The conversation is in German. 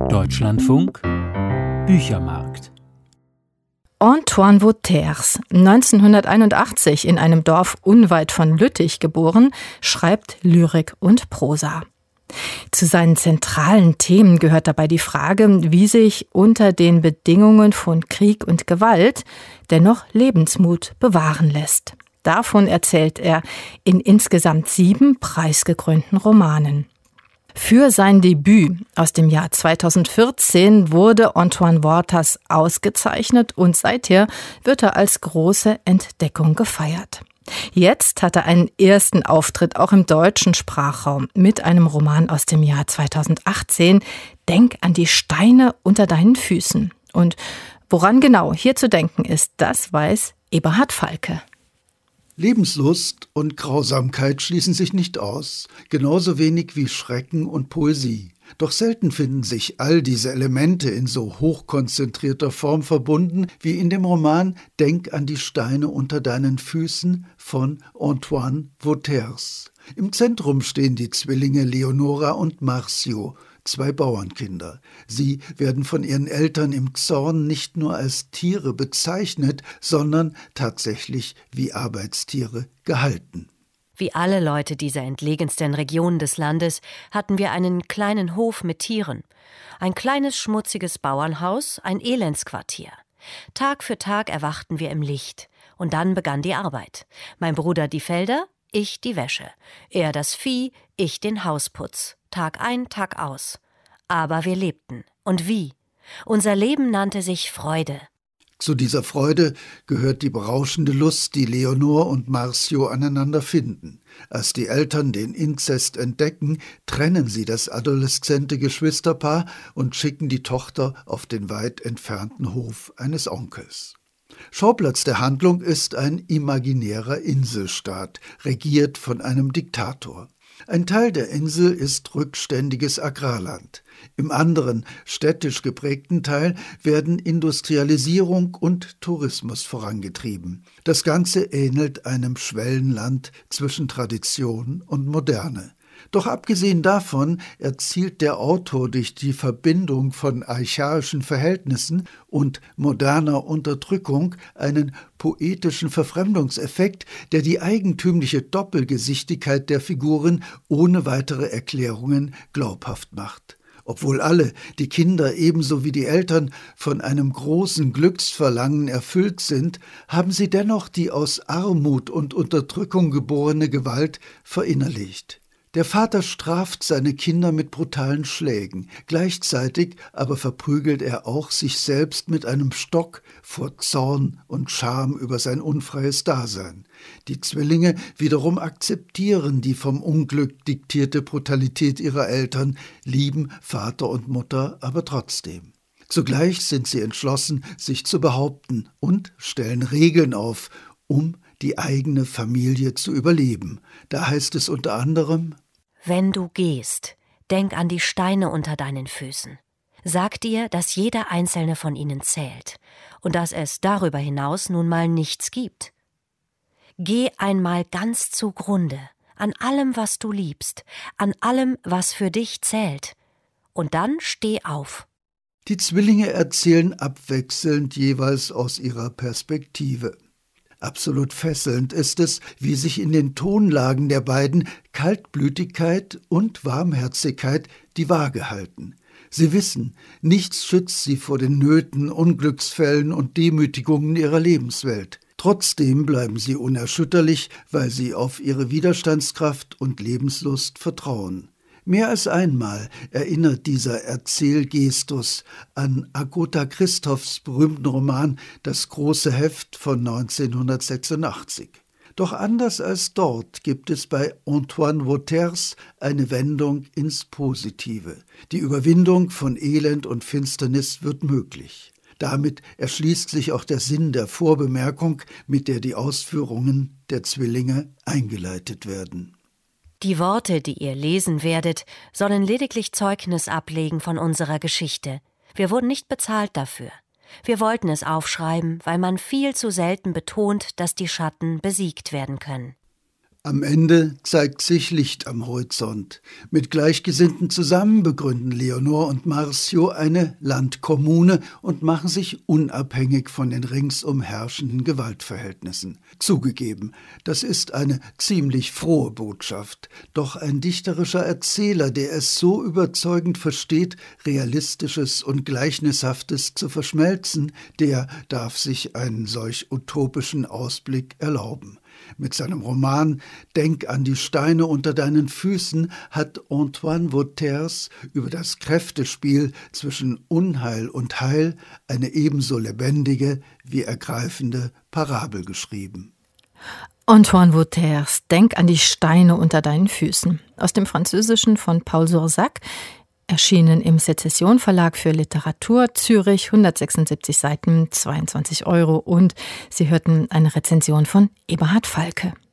Deutschlandfunk Büchermarkt. Antoine Vauters, 1981 in einem Dorf unweit von Lüttich geboren, schreibt Lyrik und Prosa. Zu seinen zentralen Themen gehört dabei die Frage, wie sich unter den Bedingungen von Krieg und Gewalt dennoch Lebensmut bewahren lässt. Davon erzählt er in insgesamt 7 preisgekrönten Romanen. Für sein Debüt aus dem Jahr 2014 wurde Antoine Vauters ausgezeichnet und seither wird er als große Entdeckung gefeiert. Jetzt hat er einen ersten Auftritt auch im deutschen Sprachraum mit einem Roman aus dem Jahr 2018, Denk an die Steine unter deinen Füßen. Und woran genau hier zu denken ist, das weiß Eberhard Falke. Lebenslust und Grausamkeit schließen sich nicht aus, genauso wenig wie Schrecken und Poesie. Doch selten finden sich all diese Elemente in so hochkonzentrierter Form verbunden wie in dem Roman Denk an die Steine unter deinen Füßen von Antoine Vauters. Im Zentrum stehen die Zwillinge Leonora und Marcio, 2 Bauernkinder. Sie werden von ihren Eltern im Zorn nicht nur als Tiere bezeichnet, sondern tatsächlich wie Arbeitstiere gehalten. Wie alle Leute dieser entlegensten Regionen des Landes hatten wir einen kleinen Hof mit Tieren. Ein kleines schmutziges Bauernhaus, ein Elendsquartier. Tag für Tag erwachten wir im Licht. Und dann begann die Arbeit. Mein Bruder die Felder, ich die Wäsche. Er das Vieh, ich den Hausputz. Tag ein, Tag aus. Aber wir lebten. Und wie? Unser Leben nannte sich Freude. Zu dieser Freude gehört die berauschende Lust, die Leonor und Marcio aneinander finden. Als die Eltern den Inzest entdecken, trennen sie das adoleszente Geschwisterpaar und schicken die Tochter auf den weit entfernten Hof eines Onkels. Schauplatz der Handlung ist ein imaginärer Inselstaat, regiert von einem Diktator. Ein Teil der Insel ist rückständiges Agrarland. Im anderen, städtisch geprägten Teil werden Industrialisierung und Tourismus vorangetrieben. Das Ganze ähnelt einem Schwellenland zwischen Tradition und Moderne. Doch abgesehen davon erzielt der Autor durch die Verbindung von archaischen Verhältnissen und moderner Unterdrückung einen poetischen Verfremdungseffekt, der die eigentümliche Doppelgesichtigkeit der Figuren ohne weitere Erklärungen glaubhaft macht. Obwohl alle, die Kinder ebenso wie die Eltern, von einem großen Glücksverlangen erfüllt sind, haben sie dennoch die aus Armut und Unterdrückung geborene Gewalt verinnerlicht. Der Vater straft seine Kinder mit brutalen Schlägen. Gleichzeitig aber verprügelt er auch sich selbst mit einem Stock vor Zorn und Scham über sein unfreies Dasein. Die Zwillinge wiederum akzeptieren die vom Unglück diktierte Brutalität ihrer Eltern, lieben Vater und Mutter aber trotzdem. Zugleich sind sie entschlossen, sich zu behaupten und stellen Regeln auf, um die eigene Familie zu überleben. Da heißt es unter anderem: Wenn du gehst, denk an die Steine unter deinen Füßen. Sag dir, dass jeder einzelne von ihnen zählt und dass es darüber hinaus nun mal nichts gibt. Geh einmal ganz zugrunde an allem, was du liebst, an allem, was für dich zählt. Und dann steh auf. Die Zwillinge erzählen abwechselnd jeweils aus ihrer Perspektive. Absolut fesselnd ist es, wie sich in den Tonlagen der beiden Kaltblütigkeit und Warmherzigkeit die Waage halten. Sie wissen, nichts schützt sie vor den Nöten, Unglücksfällen und Demütigungen ihrer Lebenswelt. Trotzdem bleiben sie unerschütterlich, weil sie auf ihre Widerstandskraft und Lebenslust vertrauen. Mehr als einmal erinnert dieser Erzählgestus an Agota Christophs berühmten Roman »Das große Heft« von 1986. Doch anders als dort gibt es bei Antoine Vauters eine Wendung ins Positive. Die Überwindung von Elend und Finsternis wird möglich. Damit erschließt sich auch der Sinn der Vorbemerkung, mit der die Ausführungen der Zwillinge eingeleitet werden. Die Worte, die ihr lesen werdet, sollen lediglich Zeugnis ablegen von unserer Geschichte. Wir wurden nicht bezahlt dafür. Wir wollten es aufschreiben, weil man viel zu selten betont, dass die Schatten besiegt werden können. Am Ende zeigt sich Licht am Horizont. Mit Gleichgesinnten zusammen begründen Leonor und Marcio eine Landkommune und machen sich unabhängig von den ringsum herrschenden Gewaltverhältnissen. Zugegeben, das ist eine ziemlich frohe Botschaft. Doch ein dichterischer Erzähler, der es so überzeugend versteht, Realistisches und Gleichnishaftes zu verschmelzen, der darf sich einen solch utopischen Ausblick erlauben. Mit seinem Roman »Denk an die Steine unter deinen Füßen« hat Antoine Vauters über das Kräftespiel zwischen Unheil und Heil eine ebenso lebendige wie ergreifende Parabel geschrieben. Antoine Vauters »Denk an die Steine unter deinen Füßen« aus dem Französischen von Paul Sorsac, erschienen im Sezession Verlag für Literatur, Zürich, 176 Seiten, 22 € und Sie hörten eine Rezension von Eberhard Falke.